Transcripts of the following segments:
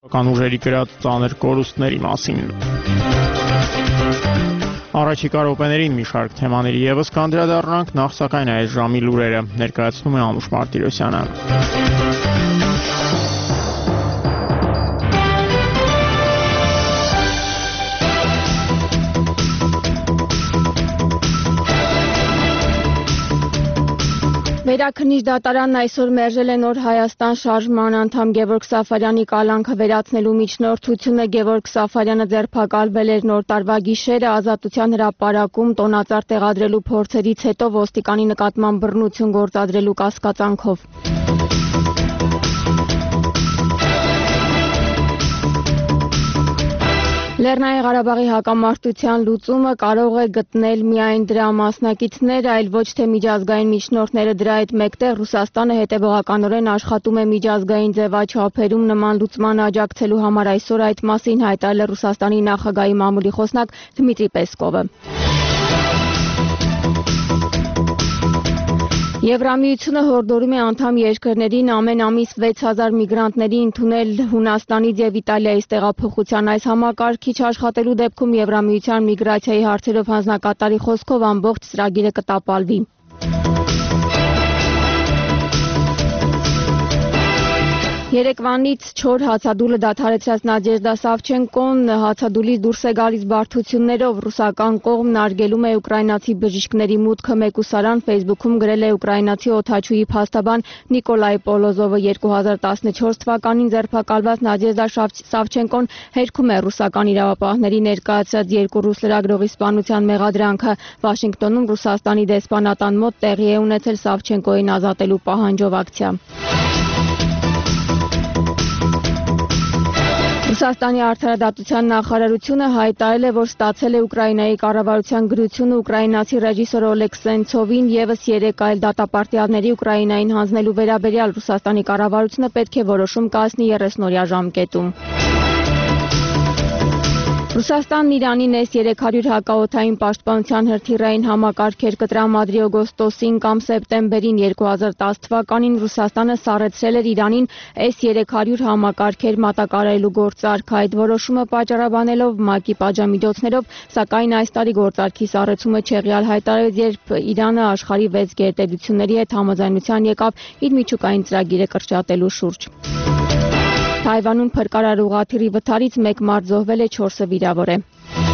Կան ուժերի կրած ծանր կորուստների մասին։ Առաջիկա րոպեներին մի շարք թեմաների ևս կանդրադառնանք, նախ սակայն այս ժամի լուրերը ներկայացնում է Անուշ Մարտիրոսյանը։ Վերաքննիչ դատարանն այսօր մերժել է Նոր Հայաստան շարժման անդամ Գևորգ Սաֆարյանի կալանքը վերացնելու միջնորդությունը։ Գևորգ Սաֆարյանը ձերբակալվել էր Նոր տարվա գիշերը Ազատության հրապարակում տոնածառ տեղադրելու փորձերից հետո ոստիկանի նկատմամբ բռնություն գործադրելու կասկածանքով։ Լեռնային Ղարաբաղի հակամարտության լուծումը կարող է գտնել միայն դրա մասնակիցները, այլ ոչ թե միջազգային միջնորդները։ Դրա հետ մեկտեղ Ռուսաստանը հետևողականորեն աշխատում է միջազգային ձևաչափերում նման լուծման աջակցելու համար։ Այսօր այդ մասին հայտարարել է Ռուսաստանի նախագահի մամուլի խոսնակ Դմիտրի Պեսկովը։ Եվրամիությունը հորդորում է անդամ երկրներին ամեն ամիս 6000 միգրանտների ընդունել Հունաստանից եւ Իտալիայից տեղափոխության։ Այս համակարգիչ աշխատելու դեպքում Եվրամիության միգրացիայի հարցերով հանձնակատարի խոսքով ամբողջ ծրագիրը կտապալվի։ Երեկվանից չոր հացադուլը դադարեցրած Նադեժդա Սավչենկոն հացադուլից դուրս է գալիս բարդություններով։ Ռուսական կողմն արգելում է ուկրաինացի բժիշկների մուտքը մեկուսարան։ Facebook-ում գրել է ուկրաինացի օդաչուի փաստաբան Նիկոլայ Պոլոզովը։ 2014 թվականին ձերբակալված Նադեժդա Սավչենկոն հերքում է ռուսական իրավապահների ներկայացրած երկու ռուս լրագրողի սպանության մեղադրանքը։ Վաշինգտոնում Ռուսաստանի դեսպանատան մոտ տեղի է ունեցել Սավչենկոյին ազատելու պահանջով ակցիա։ Ռուսաստանի արդարադատության նախարարությունը հայտարարել է, որ ստացել է Ուկրաինայի կառավարության գրությունը ուկրաինացի ռեժիսոր Օլեգ Սենցովին ևս 3 այլ դատապարտյալների Ուկրաինային հանձնելու վերաբերյալ։ Ռուսաստանի կառավարությունը պետք է որոշում կայացնի 30-օրյա ժամկետում։ Ռուսաստանն Իրանին S-300 հակաօդային պաշտպանության հրթիռային համակարգեր կտրամադրի օգոստոսին կամ սեպտեմբերին 2010 թվականին Ռուսաստանը սառեցրել էր Իրանին S-300 համակարգեր մատակարարելու գործարք։ Այդ որոշումը պատճառաբանելով ՄԱԿ-ի պատժամիջոցներով, սակայն այս տարի գործարքի սառեցումը չեղյալ հայտարարեց, երբ Իրանը աշխարհի 6 գերտերությունների հետ համաձայնության եկավ իր միջուկային ծրագիրը կրճատելու շուրջ։ Թայվանում փրկարար ուղղաթիռի վթարից 1 մարդ զոհվել է, 4-ը վիրավոր է։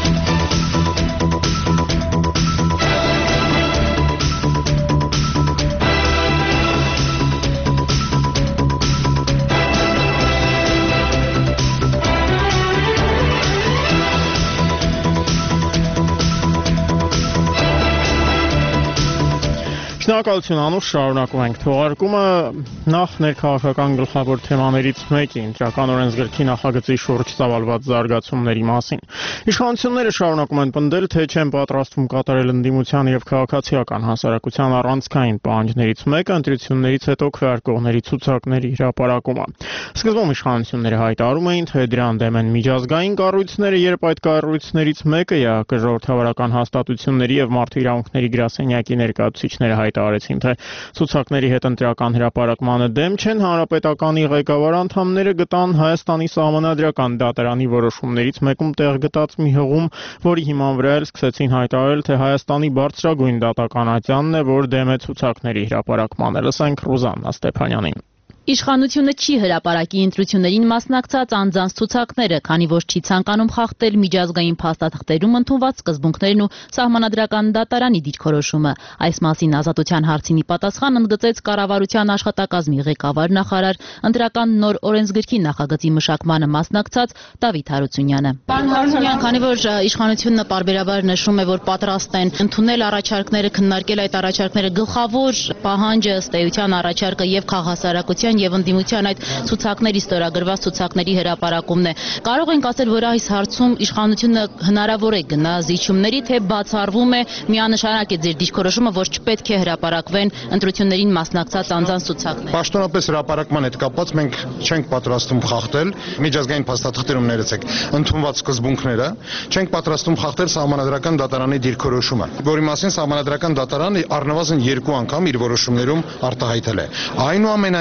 Շնորհակալություն Անուշ, շարունակում ենք թողարկումը։ Նախ ներքաղաքական գլխավոր թեմաներից մեկի ընտրական օրենսգրքի նախագծի շուրջ ծավալված զարգացումների մասին։ Իշխանությունները շարունակում են պնդել, թե չեն պատրաստվում կատարել ընդդիմության եւ քաղաքացիական հասարակության առանցքային պահանջներից մեկը ընտրություններից հետո քվեարկողների ցուցակների հրապարակումը։ Սկզբում իշխանությունները հայտարարում էին, թե դրան դեմ են միջազգային կառույցները, երբ այդ կառույցներից մեկը ԵԱԿ ժողովրդավարական հաստատությունների եւ մարդու իրավունքների գրասենյակի ներկայացուցիչները հայտարարեցին, թե ցուցակների հետ ընտրական հրապարակմանը դեմ չեն, հանրապետականի ղեկավար անդամները գտան Հայաստանի սահմանադրական դատարանի որոշումներից մեկում տեղ գտած մի հղում, որի հիման վրա էլ սկսեցին հայտարարել, թե Հայաստանի բարձրագույն դատական ատյանն է, որ դեմ է ցուցակների հրապարակմանը։ Լսենք Ռուզաննա Ստեփանյանին։ Իշխանությունը չի հրապարակի ընտրություններին մասնակցած անձանց ցուցակները, քանի որ չի ցանկանում խախտել միջազգային փաստաթղթերում ընդունված սկզբունքներն ու սահմանադրական դատարանի դիրքորոշումը։ Այս մասին Ազատության հարցինի պատասխան ընդգծեց կառավարության աշխատակազմի ղեկավար նախարար, ընտրական նոր օրենսգրքի նախագծի մշակմանը մասնակցած Դավիթ Հարությունյանը։ Պարոն Հարությունյան, քանի որ իշխանությունը պարբերաբար նշում է, որ պատրաստ են ընդունել առաջարկները, քննարկել այդ առաջարկները, գլխավոր պահանջը ըստ էության առաջարկը եւ քաղաքասարակության եւ ընդդիմության այդ ցուցակների ստորագրված ցուցակների հրապարակումն է։ Կարող ենք ասել, որ այս հարցում իշխանությունը հնարավոր է գնա զիջումների, թե բացառվում է միանշանակ է ձեր դիրքորոշումը, որ չպետք է հրապարակվեն ընտրություններին մասնակցած անձանց ցուցակներ։ Պաշտոնապես հրապարակման հետ կապված մենք չենք պատրաստվում խախտել միջազգային փաստաթղթերում ներեցեք ընդունված սկզբունքները, չենք պատրաստվում խախտել սահմանադրական դատարանի դիրքորոշումը, որի մասին սահմանադրական դատարանը առնվազն 2 անգամ իր որոշումներում արտահայտել է։ Այնուամենայնիվ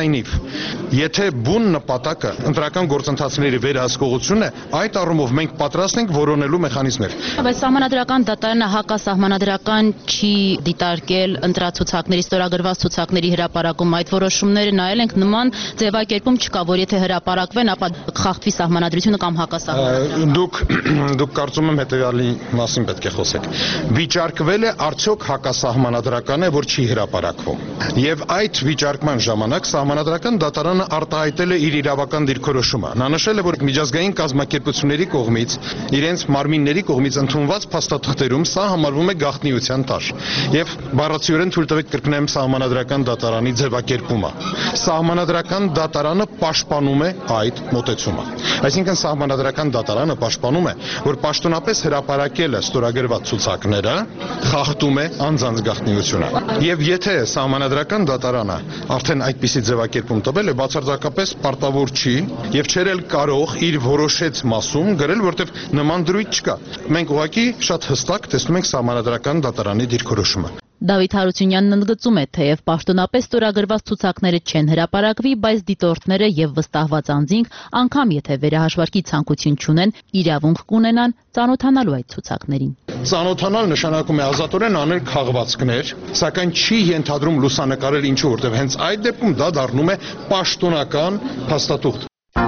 Եթե բուն նպատակը ընտրական գործընթացների վերահսկողությունն է, այդ առումով մենք պատրաստ ենք որոնելու մեխանիզմներ։ Բայց Սահմանադրական դատարանը հակասահմանադրական չի դիտարկել ընտրացուցակների, ստորագրված ցուցակների հրապարակում այդ որոշումները նայել ենք նման ձևակերպում չկա, որ եթե հրապարակվեն, ապա խախտվի սահմանադրությունը կամ հակասահմանադրությունը։ Դուք կարծում եմ հետևյալի մասին պետք է խոսեք։ Վիճարկվել է արդյոք հակասահմանադրական է, որ չի հրապարակվում։ Եվ այդ վիճարկման ժամանակ Սահմանադրական դատարանը արտահայտել է իր իրավական դիրքորոշումը։ Նա նշել է, որ միջազգային կազմակերպությունների կողմից, իրենց մարմինների կողմից ընդունված փաստաթղթերում սա համարվում է գաղտնիության տար։ Եվ բառացիորեն թույլ տվեք կրկնեմ Սահմանադրական դատարանի ձևակերպումը։ Սահմանադրական դատարանը պաշտպանում է այդ մոտեցումը։ Այսինքն Սահմանադրական դատարանը պաշտպանում է, որ պաշտոնապես հրապարակելը ստորագրված ցուցակները խախտում է անձանց գաղտնիությունը։ Եվ եթե Սահմանադրական դատարանը արդեն այդպիսի ձևակերպում տվել է, բացարձակապես պարտավոր չի եւ չէր էլ կարող իր որոշեց մասում գրել, որտեղ նման դրույթ չկա։ Մենք ուղղակի շատ հստակ տեսնում ենք Սահմանադրական դատարանի դիրքորոշումը։ Դավիթ Հարությունյանն ընդգծում է, թեև պաշտոնապես ստորագրված ցուցակները չեն հրապարակվի, բայց դիտորդները եւ վստահված անձինք, անգամ եթե վերահաշվարկի ցանկություն չունեն, իրավունք կունենան ծանոթանալու այդ ցուցակներին։ Ծանոթանալ նշանակում է ազատորեն անել քաղվածքներ, սակայն չի ենթադրում լուսանկարել ինչու, որտեղ հենց այդ դեպքում դա դառնում է պաշտոնական փաստաթուղթ։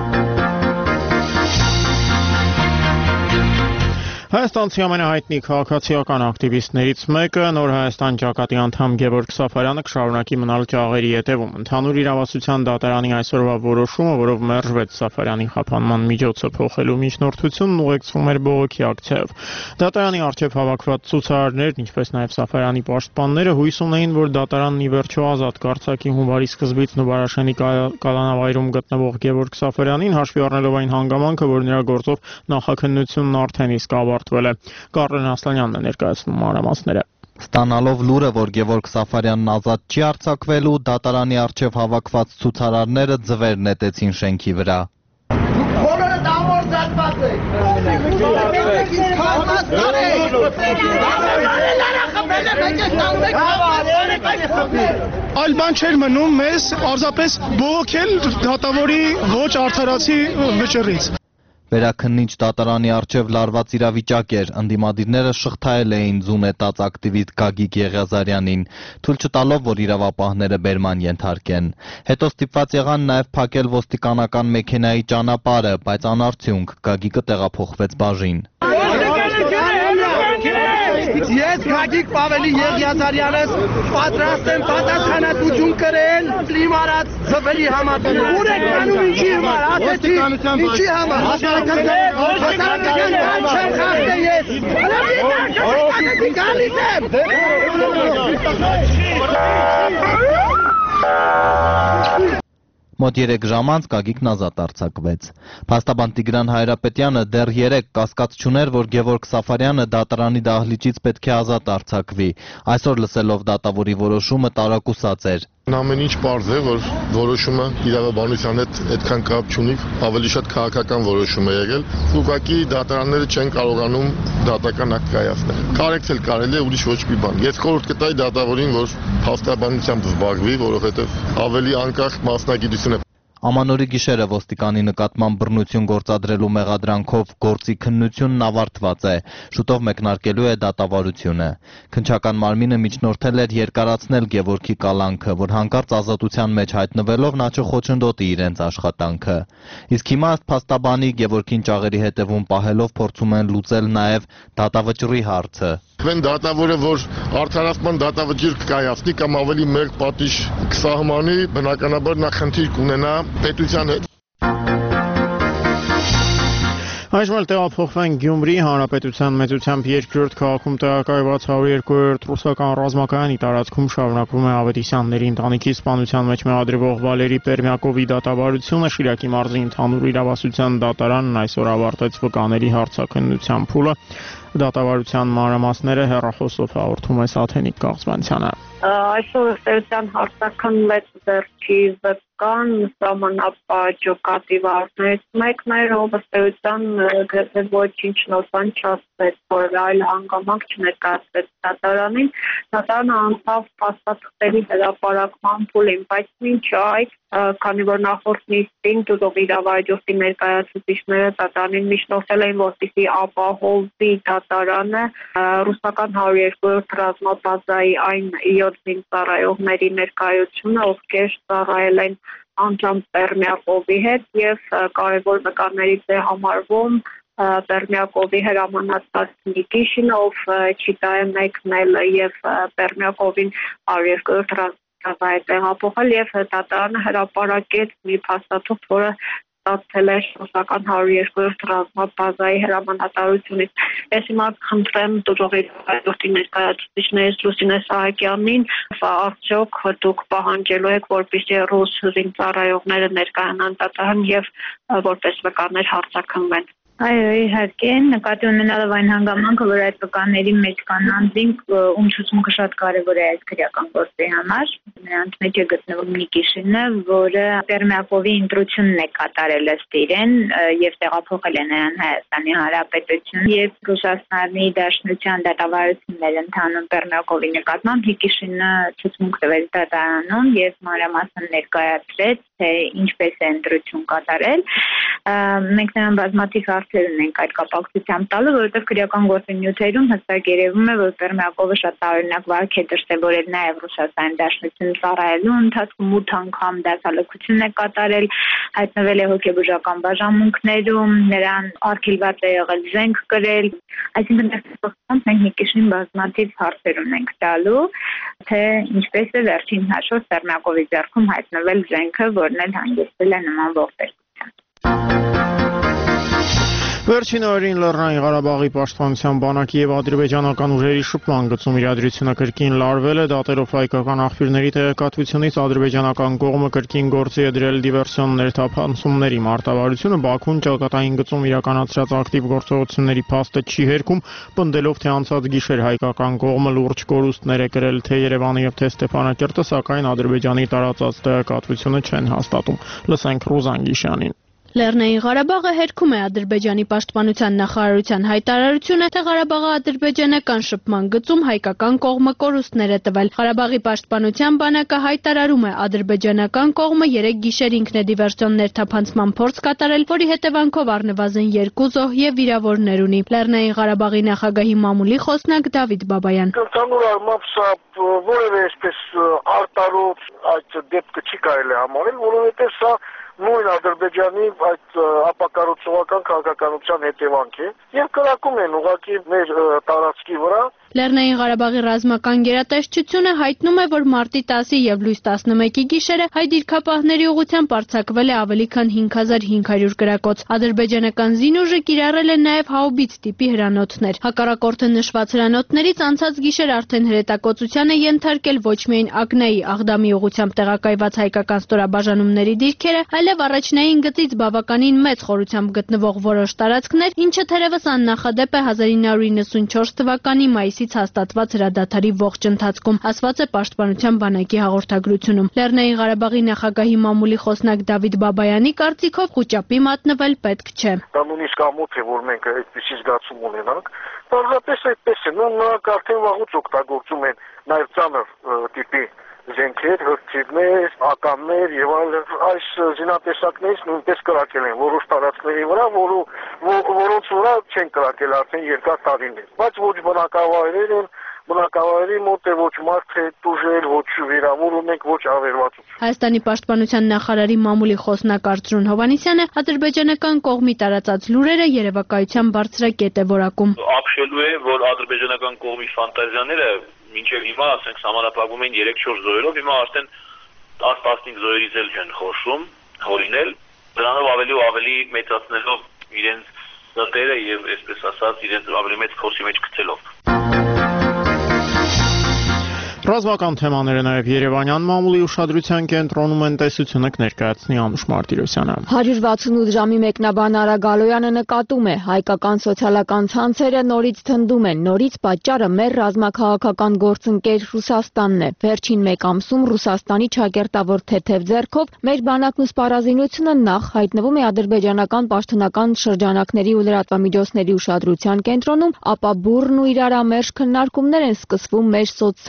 Հայաստանցի ամենահայտնի քաղաքացիական ակտիվիստներից մեկը, Նոր Հայաստան ճակատի անդամ Գևորգ Սաֆարյանը կշարունակի մնալ ճաղերի ետևում։ Ընդհանուր իրավասության դատարանի այսօրվա որոշումը, որով մերժվեց Սաֆարյանի խափանման միջոցը փոխելու միջնորդությունն, ուղեկցվում էր բողոքի ակցիայով։ Դատարանի առջև հավաքված ցուցարարներն, ինչպես նաև Սաֆարյանի պաշտպանները հույս ունեին, որ դատարանն ի վերջո ազատ կարձակի հունվարի սկզբից Նուբարաշենի կալանավայրում գտնվող Գևորգ Սաֆարյանին, հաշվի առնելով այն հանգամանքը, որ նրա գործով նախաքննությունն արդեն իսկ ավարտվել է։ Կարեն Ասլանյանն է ներկայացնում մանրամասները։ Ստանալով լուրը, որ Գևորգ Սաֆարյանն ազատ չի արձակվելու, դատարանի առջև հավաքված ցուցարարները ձվեր նետեցին շենքի վրա։ Բոլորը դամորձացված եք։ Այլ բան չէր մնում մեզ պարզապես բողոքել դատավորի ոչ արդարացի վճռից։ Վերաքննիչ դատարանի առջև լարված իրավիճակ էր, ընդդիմադիրները շղթայել էին ձու նետած ակտիվիստ Գագիկ Եղիազարյանին, թույլ չտալով, որ իրավապահները բերման ենթարկեն։ Հետո ստիպված եղան նաև փակել ոստիկանական մեքենայի ճանապարհը, բայց անարդյունք, Գագիկը տեղափոխվեց բաժին։ Ես Գագիկ Պավելի Եղիազարյանս պատրաստ եմ պատասխանատվություն կրել իմ արած ծվերի համար։ Ուր եք անում ինչի համար, ասեցի, ինչի համար։ Հասարակական բան չեմ խախտել ես։ Ասեցի գալիս եմ։ Մոտ 3 ժամ անց Գագիկն ազատ արձակվեց։ Փաստաբան Տիգրան Հայրապետյանը դեռ 3 կասկած չուներ, որ Գևորգ Սաֆարյանը դատարանի դահլիճից պետք է ազատ արձակվի։ Այսօր լսելով դատավորի որոշումը տարակուսած էր։ Ամեն ինչ պարզ է, որ որոշումը իրավաբանության հետ այդքան կապ չունի, ավելի շատ քաղաքական որոշում է եղել։ Ուղղակի դատարանները չեն կարողանում դատական ակտ կայացնել։ Կարեկցել կարելի է, ուրիշ ոչ մի բան։ Ես խորհուրդ կտայի դատավորին, որ փաստաբանությամբ զբաղվի, որովհետև ավելի անկախ մասնագիտություն է։ Ամանորի գիշերը ոստիկանի նկատմամբ բռնություն գործադրելու մեղադրանքով գործի քննությունն ավարտված է, շուտով մեկնարկելու է դատավարությունը։ Քննչական մարմինը միջնորդել էր երկարացնել Գևորգի կալանքը, որ հանկարծ ազատության մեջ հայտնվելով նա չխոչընդոտի իրենց աշխատանքը։ Իսկ հիմա ըստ փաստաբանի Գևորգին ճաղերի հետևում պահելով փորձում են լուծել նաև դատավճռի հարցը։ Այն դատավորը, որ արդարացման դատավճիռ կկայացնի կամ ավելի մեծ պատիժ կսահմանի, բնականաբար նա խնդիր կունենա պետության հետ։ Այժմ էլ տեղափոխվենք Գյումրի, Հանրապետության մեծությամբ երկրորդ քաղաքում տեղակայված 102-րդ ռուսական ռազմակայանի տարածքում շարունակվում է Ավետիսյանների ընտանիքի սպանության մեջ մեղադրվող Վալերի Պերմյակովի դատավարությունը։ Շիրակի մարզի ընդհանուր իրավասության դատարանն այսօր ավարտեց վկաների հարցաքննության փուլը։ Դատավարության մանրամասները հեռախոսով հաղորդում է Սաթենիկ Կաղցմանցյանը։ Այսօր ըստեյության հարցաքննվեց վերջի վկան սահմանապահ կատիվարներից մեկն էր, ով ըստեյության գրեթե ոչինչ նորբան չասվեց, որևէ այլ հանգամանք չներկայացվեց դատարանին։ Դատարանը անցավ փաստաթղթերի հրապարակման փուլին, բայց մինչ այդ քանի որ նախորդ նիստին դուզող իրավարույթի ներկայացուցիչները դատարանին միջնորդել էին, որպեսզի ապահովի դատարանը ռուսական 102-րդ ռազմաբազայի այն 7 զինծառայողների ներկայությունը, ովքեր ծառայել են անձամբ Պերմյակովի հետ եւ կարևոր նկարներից է համարվում Պերմյակովի հրամանատար Նիկիշին, ով Չիտայը մեկնել եւ Պերմյակովին 102-րդ ռազմաբազայի տեղափոխել եւ դատարանը հրապարակեց մի փաստաթուղթ, որը ստացել է ռուսական 102-րդ ռազմաբազայի հրամանատարությունից։ Ես հիմա խնդրեմ դուժողի իրավարույթի ներկայացուցիչներից Լուսինե Սահակյանին, արդյոք դուք պահանջելու եք, որպեսզի ռուս զինծառայողները ներկայանան դատարան եւ որպես վկաներ հարձակվեն։ Այո, իհարկե, նկատի ունենալով այն հանգամանքը, որ այդ վկաների մեջ կան անձինք, ում ցուցմունքը շատ կարևոր է այդ քրեական գործի համար։ Նրանց մեջ է գտնվում Նիկիշինը, որը Պերմյակովի ընտրությունն է կատարել ըստ իրեն եւ տեղափոխել է նրան Հայաստանի Հանրապետություն եւ Ռուսաստանի Դաշնության դատավարություններ ընթանում Պերմյակովի նկատմամբ Նիկիշինը ցուցմունք տվեց դատարանում եւ մանրամասն ներկայացրեց, թե ինչպես է ընտրություն կատարել։ Մենք նրան բազմաթիվ հարցեր ունենք այդ կապակցությամբ տալու, որովհետև քրեական գործի նյութերում հստակ երևում է, որ Պերմյակովը շատ տարօրինակ վարք է դրսևորել նաև Ռուսաստանի Դաշնություն ծառայելու ընթացքում 8 անգամ դասալքություն է կատարել, հայտնվել է հոգեբուժական բաժանմունքներում, նրան արգելված է եղել զենք կրել, այսինքն մենք Նիկիշին բազմաթիվ հարցեր ունենք տալու, թե ինչպես է վերջին հաշվով Պերմյակովի ձեռքում հայտնվել զենքը, որն էլ հանգեցրել է նման ողբերգության։ Վերջին օրերին Լեռնային Ղարաբաղի պաշտպանության բանակի եւ ադրբեջանական ուժերի շփման գծում իրադրությունը կրկին լարվել է, դատերով հայկական աղբյուրների տեղեկատվությունից ադրբեջանական կողմը կրկին գործի է դրել դիվերսիոն ներթափանցումների մարտավարությունը, Բաքուն ճակատային գծում իրականացրած ակտիվ գործողությունների փաստը չի հերքում, պնդելով, թե անցած գիշեր հայկական կողմը լուրջ կորուստներ է կրել թե Երևանը եւ թե Ստեփանակերտը, սակայն Ադրբեջանի տարածած տեղեկատվությունը չեն հաստատում։ Լսենք Ռուզան Գիշյանին։ Լեռնային Ղարաբաղը հերքում է Ադրբեջանի պաշտպանության նախարարության հայտարարությունը, թե Ղարաբաղա-ադրբեջանական շփման գծում հայկական կողմը կորուստներ է տվել։ Ղարաբաղի պաշտպանության բանակը հայտարարում է, ադրբեջանական կողմը 3 գիշեր ինքնադիվերսիոն ներթափանցման փորձ կատարել, որի հետևանքով առնվազն 2 զոհ եւ վիրավորներ ունի։ Լեռնային Ղարաբաղի նախագահի մամուլի խոսնակ Դավիթ Բաբայան։ Ընդհանուր առմամբ սա որևէ այսպես արտարոց այդ դեպքը չի կարելի համարել, որովհետեւ սա նույն Ադրբեջանի այդ ապակառուցողական քաղաքականության հետևանք է եւ կրակում են ուղղակի մեր տարածքի վրա։ Լեռնային Ղարաբաղի ռազմական գերատեսչությունը հայտնում է, որ մարտի 10-ի եւ լույս 11-ի գիշերը հայ դիրքապահների ուղղությամբ արձակվել է ավելի քան 5500 գրակոց։ Ադրբեջանական զինուժը կիրառել է նաեւ հաուբից տիպի հրանոթներ։ Հակառակորդը նշված հրանոթներից անցած գիշեր արդեն հրետակոծության է ենթարկել ոչ միայն Ակնայի Աղդամի ուղղությամբ տեղակայված հայկական ստորաբաժանումների դիրքերը, այլև առաջնային գծից բավականին մեծ խորությամբ գտնվող որոշ տարածքներ, ինչը թերևս աննախադեպ է 1994 թվականի մայիսից հաստատված հրադադարի ողջ ընթացքում, ասված է պաշտպանության բանակի հաղորդագրությունում։ Լեռնային Ղարաբաղի նախագահի մամուլի խոսնակ Դավիթ Բաբայանի կարծիքով խուճապի մատնվել պետք չէ։ Դա նույնիսկ ամոթ է, որ մենք այդպիսի զգացում ունենանք։ Պարզապես այդպես է, նրանք արդեն վաղուց օգտագործում են նաև ծանր տիպի զենքեր, հրթիռներ, ականներ եւ այլ այս զինատեսակներից նույնպես կրակել են որոշ տարածքների վրա, որոնց վրա չեն կրակել արդեն երկար տարիներ, բայց ոչ բնակավայրեր են, բնակավայրի մոտ է ոչ մարդ է տուժել, ոչ վիրավոր ունենք, ոչ ավերված։ Հայաստանի պաշտպանության նախարարի մամուլի խոսնակ Արծրուն Հովհաննիսյանը ադրբեջանական կողմի տարածած լուրերը երևակայության բարձրակետ է որակում։ Ապշելու է, որ ադրբեջանական կողմի ֆանտազիաները մինչև հիմա, ասենք, սահմանափակվում են 3-4 զոհերով, հիմա արդեն 10-15 զոհերից էլ չեն խորշում, հորինել, դրանով ավելի ու ավելի մեծացնելով իրենց դերը եւ, այսպես ասած, իրենց ավելի մեծ փորձի մեջ գցելով։ Ռազմական թեմաները նաև Երևանյան մամուլի ուշադրության կենտրոնում են, տեսությունը կներկայացնի Անուշ Մարտիրոսյանը։ 168 ժամի մեկնաբան Արա Գալոյանը նկատում է, հայկական սոցիալական ցանցերը նորից թնդում են, նորից պատճառը մեր ռազմաքաղաքական գործընկեր Ռուսաստանն է։ Վերջին մեկ ամսում Ռուսաստանի ճակերտավոր թեթև ձեռքով մեր բանակն ու սպառազինությունը նախ հայտնվում է ադրբեջանական պաշտոնական շրջանակների ու լրատվամիջոցների ուշադրության կենտրոնում, ապա բուռն ու իրարամերժ քննարկումներ են սկսվում մեր սոցցանցերում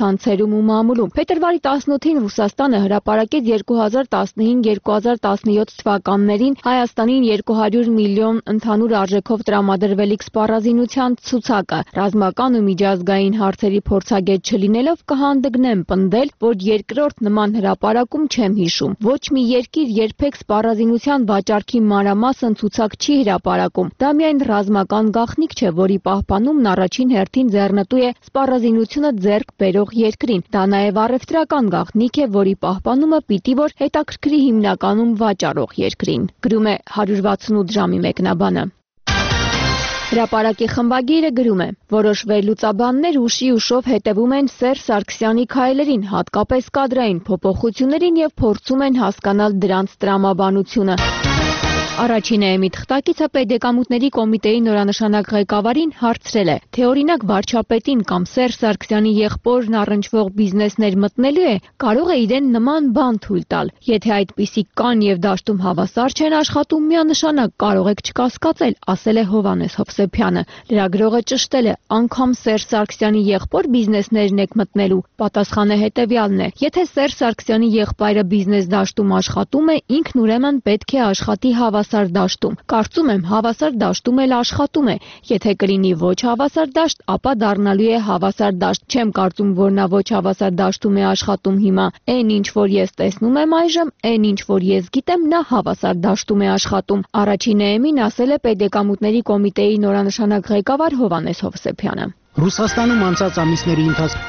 Գյումրիում ու Մամուլում։ Փետրվարի 18-ին Ռուսաստանը հրապարակեց 2015-2017 թվականներին Հայաստանին 200 միլիոն ընդհանուր արժեքով տրամադրվելիք սպառազինության ցուցակը։ Ռազմական ու միջազգային հարցերի փորձագետ չլինելով կհանդգնեմ պնդել, որ երկրորդ նման հրապարակում չեմ հիշում։ Ոչ մի երկիր երբեք սպառազինության վաճառքի մանրամասն ցուցակ չի հրապարակում։ Դա միայն ռազմական գաղտնիք չէ, որի պահպանումն առաջին հերթին ձեռնտու է սպառազինությունը ձեռք բերող երկրին։ Դա նաև առևտրական գաղտնիք է, որի պահպանումը պիտի որ հետաքրքրի հիմնականում վաճառող երկրին։ Գրում է 168 ժամի մեկնաբանը։ Հրապարակի խմբագիրը գրում է. որոշ վերլուծաբաններ ուշի ուշով հետևում են Սերժ Սարգսյանի քայլերին, հատկապես կադրային փոփոխություններին եւ փորձում են հասկանալ դրանց տրամաբանությունը։ Առաջինը Էմիտ Խտակիցը Պետեկամուտների կոմիտեի նորանշանակ ղեկավարին հարցրել է, թե օրինակ վարչապետին կամ Սերժ Սարգսյանի եղբորն առնչվող բիզնեսներ մտնելու է, կարող է իրեն նման բան թույլ տալ։ Եթե այդպիսիք կան եւ դաշտում հավասար չեն աշխատում, միանշանակ կարող եք չկասկածել, ասել է Հովհաննես Հովսեփյանը։ Լրագրողը ճշտել է, անգամ Սերժ Սարգսյանի եղբոր բիզնեսներն եք մտնելու։ Պատասխանը հետեւյալն է. եթե Սերժ Սարգսյանի եղբայրը բիզնես դաշտում աշխատում է, ինքն ուրեմն պետք է աշխատի հավասար դաշտում։ Կարծում եմ հավասար դաշտում էլ աշխատում է։ Եթե կլինի ոչ հավասար դաշտ, ապա դառնալու է հավասար դաշտ։ Չեմ կարծում, որ նա ոչ հավասար դաշտում է աշխատում հիմա։ Այն ինչ որ ես տեսնում եմ այժմ, այն ինչ որ ես գիտեմ, նա հավասար դաշտում է աշխատում։ Առաջին էմին ասել է Պետեկամուտների կոմիտեի նորանշանակ ղեկավար Հովհաննես Հովսեփյանը։ Ռուսաստանում անցած ամիսների ընթացքում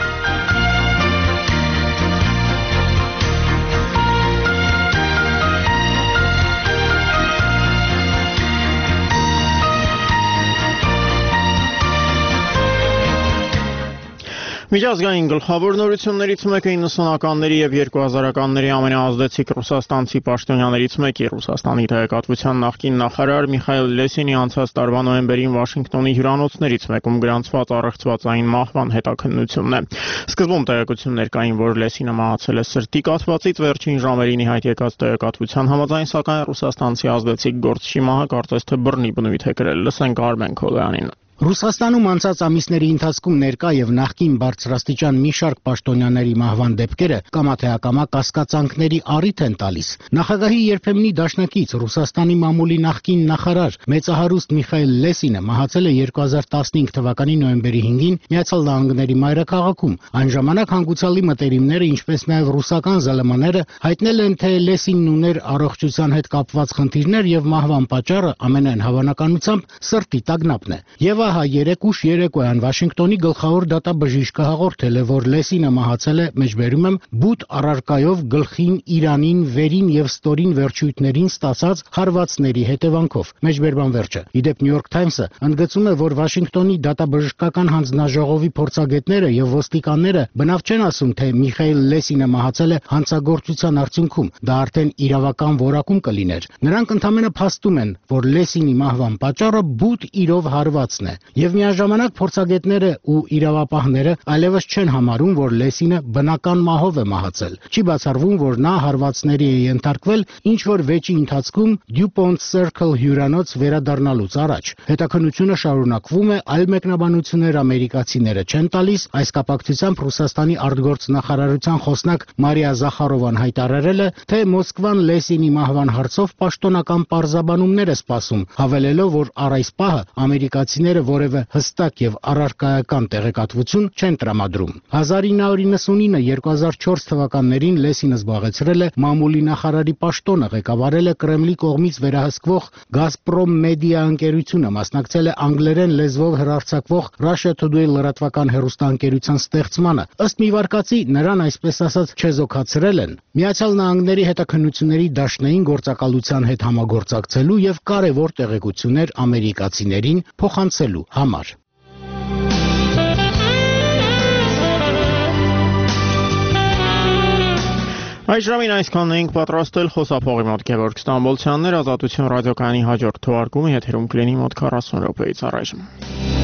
Միջազգային գլխավոր նորություններից մեկը 90-ականների եւ 2000-ականների ամենաազդեցիկ ռուսաստանցի պաշտոնյաներից մեկի Ռուսաստանի տեղեկատվության նախկին նախարար Միխայել Լեսինի անցած տարվա նոյեմբերին Վաշինգտոնի հյուրանոցներից մեկում գրանցված առողջվածային մահվան հետաքննությունն է։ Սկզբում տեղեկություններ կային, որ Լեսինը մահացել է սրտի կաթվածից, վերջին ժամերին ի հայտ եկած տեղեկատվության համաձայն, սակայն ռուսաստանցի ազդեցիկ գործչի մահը կարծես թե բռնի բնույթ է կրել։ Լսենք Արմեն Քոլյանին։ Ռուսաստանում անցած ամիսների ընթացքում ներկա եւ նախկին բարձրաստիճան մի շարք պաշտոնյաների մահվան դեպքերը կամա թե ակամա կասկածանքների առիթ են տալիս։ Նախագահի երբեմնի դաշնակից Ռուսաստանի մամուլի նախկին նախարար մեծահարուստ Միխայել Լեսինը մահացել է 2015 թվականի նոյեմբերի 5-ին Միացյալ Նահանգների մայրաքաղաքում։ Այն ժամանակ հանգուցյալի մտերիմները, ինչպես նաեւ ռուսական ԶԼՄ-ները հայտնել են, թե Լեսինն ուներ առողջության հետ կապված խնդիրներ եւ մահվան պատճառը ամենայն հավանականությամբ սրտի տագնապն է։ Եվ ահա երեկ ուշ երեկոյան Վաշինգտոնի գլխավոր դատաբժիշկը հաղորդել է, որ Լեսինը մահացել է, մեջբերում եմ, բութ առարկայով գլխին, իրանին, վերին եւ ստորին վերջույթներին ստացած հարվածների հետևանքով։ Մեջբերման վերջը։ Իդեպ New York Times-ը ընդգծում է, որ Վաշինգտոնի դատաբժշկական հանձնաժողովի փորձագետները եւ ոստիկանները բնավ չեն ասում, թե Միխայել Լեսինը մահացել է հանցագործության արդյունքում։ Դա արդեն իրավական որակում կլիներ։ Նրանք ընդամենը փաստում են, որ Լեսինի մահվան պատճառը բութ իրով հարվածն է։ Եվ միաժամանակ փորձագետները ու իրավապահները այլևս չեն համարում, որ Լեսինը բնական մահով է մահացել։ Չի բացառվում, որ նա հարվածների է ենթարկվել ինչ որ վեճի ընթացքում DuPont Circle հյուրանոց վերադառնալուց առաջ։ Հետաքննությունը շարունակվում է, այլ մեկնաբանություններ ամերիկացիները չեն տալիս։ Այս կապակցությամբ Ռուսաստանի արտգործնախարարության խոսնակ Մարիա Զախարովան հայտարարել է, թե Մոսկվան Լեսինի մահվան հարցով պաշտոնական պարզաբանումներ է սպասում, հավելելով, որ առ այս պահը ամերիկացիները որևէ հստակ եւ առարկայական տեղեկատվություն չեն տրամադրում։ 1999-2004 թվականներին Լեսինը զբաղեցրել է մամուլի նախարարի պաշտոնը, ղեկավարել է Կրեմլի կողմից վերահսկվող Gazprom Media ընկերությունը, մասնակցել է անգլերեն լեզվով հեռարձակվող Russia Today լրատվական հեռուստաընկերության ստեղծմանը։ Ըստ մի վարկածի նրան այսպես ասած չեզոքացրել են Միացյալ Նահանգների հետաքննությունների դաշնային գործակալության հետ համագործակցելու եւ կարևոր տեղեկություններ ամերիկացիներին փոխանցելու համար։ Այս ժամին այսքանն էինք պատրաստել, խոսափողի մոտ Գևորգ Ստամբոլցյաններ, Ազատություն ռադիոկայանի հաջորդ թողարկումը եթերում կլինի մոտ 40 րոպեից առայժմ։